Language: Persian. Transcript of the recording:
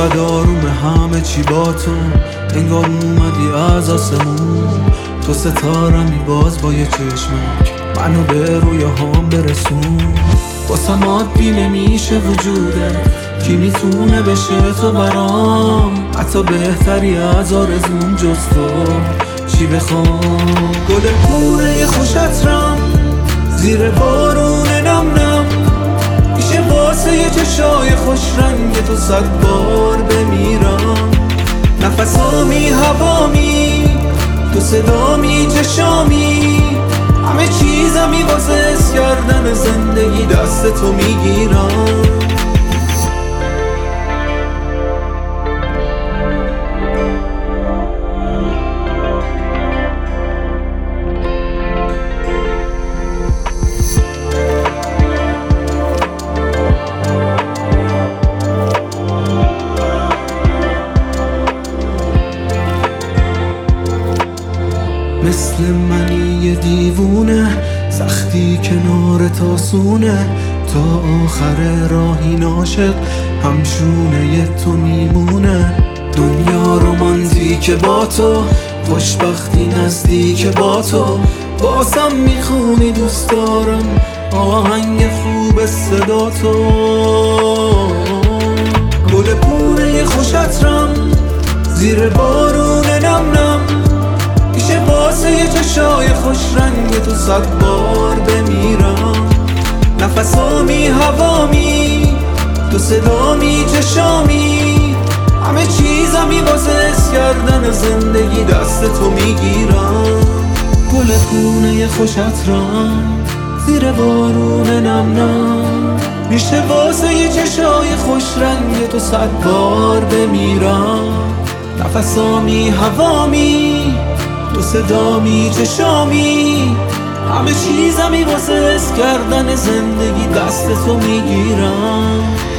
انقدر آروم همه چی با تو، انگار اومدی از آسمون. تو ستارمی باز با یه چشمک منو به رویاهام برسون. واسم عادی نمیشه وجودت، کی میتونه بشه تو برام؟ حتی بهتری از آرزوم جز تو چی بخوام؟ گل پونه خوشترم زیر بارون نم نم، میشه واسه یه چشای خوش رنگ تو 100 بار بمیرم. نفسامی هوامی تو صدامی چشامی، همه چیزمی واسه حس کردن زندگی دست تو میگیرم. مثل منی یه دیوونه، سختی کنار تاسونه، تا آخر راهی ناشق همشونه تو میمونه. دنیا رومانتیکه با تو، خوشبختی نزدیک با تو، بازم میخونی دوست دارم آهنگ خوب صدا تو. گل پونه خوشترم زیر بارون نم نم، میشه واسه یه چشای خوش رنگ تو 100 بار بمیرم. نفسامی هوامی تو صدامی چشامی، همه چیزمی واسه حس کردن زندگی دست تو میگیرم. گل پونه خوشترم زیر بارون نم نم، میشه واسه یه چشای خوش رنگ تو 100 بار بمیرم. نفسامی هوامی تو صدامی چشامی، همه چیزمی واسه حس کردن زندگی دست تو میگیرم.